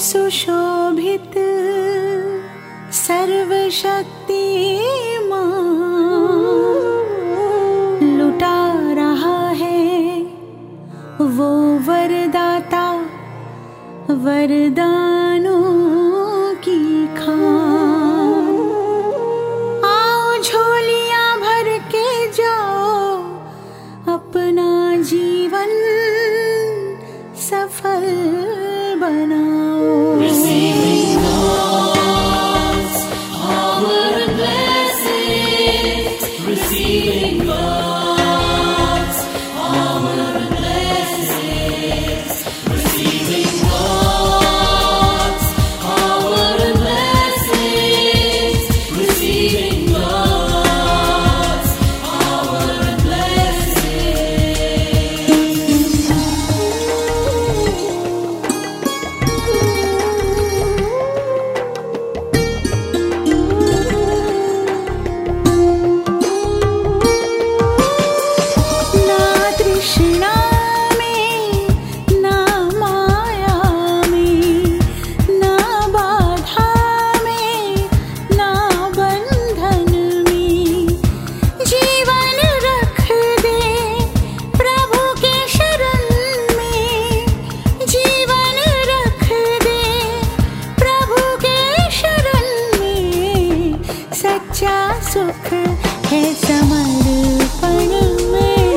सुशोभित सर्वशक्तिमान लुटा रहा है वो वरदाता वरदानों की खान। आओ झोलियां भर के जाओ, अपना जीवन सफल बनाओ। Receiving God's power and blessings, receiving God's power and blessings, receiving God's power and blessings, receiving God's power and सुख है समर्पण में,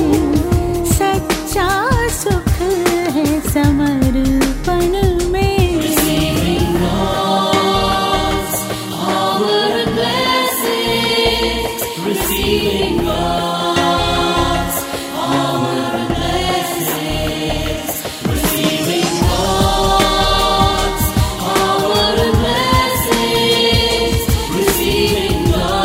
सच्चा सुख है समर्पण में। Receiving God's power and blessings, receiving God's power and blessings, receiving God's power and blessings, receiving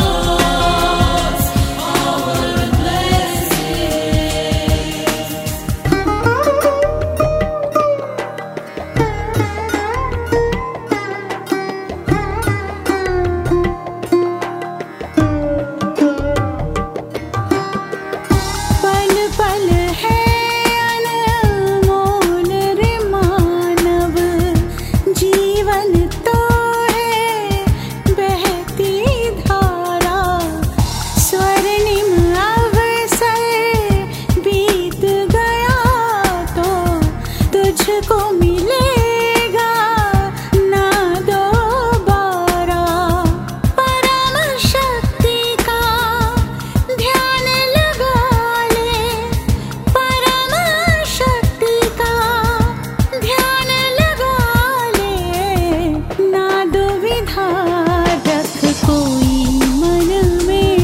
को मिलेगा ना दोबारा। परम शक्ति का ध्यान लगा ले, परम शक्ति का ध्यान लगा ले, ना दुविधा रख कोई मन में,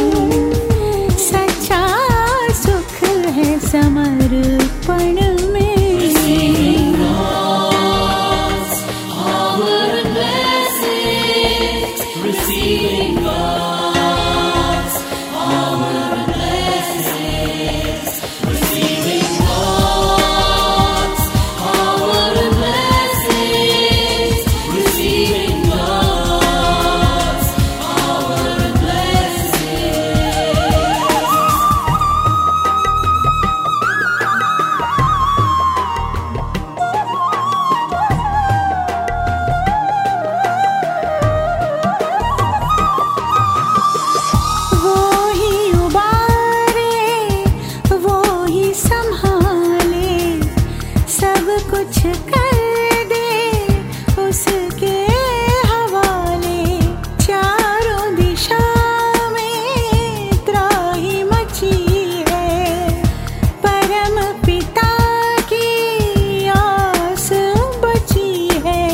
सच्चा सुख है समर्पण में। Receiving God's power and blessings, receiving God's power and blessings, receiving God's power and कुछ कर दे उसके हवाले। चारों दिशा में त्राही मची है, परम पिता की आस बची है।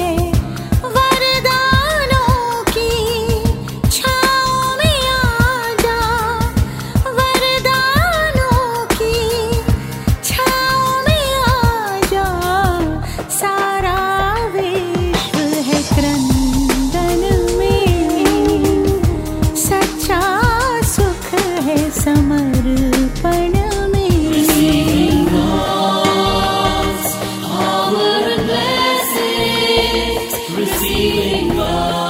वरदानों की छाँव में आ जा, वरदानों की छाँव में आ जा। सारा विश्व है क्रंदन में, सच्चा सुख है समर्पण में। Receiving God's power and blessings, receiving God.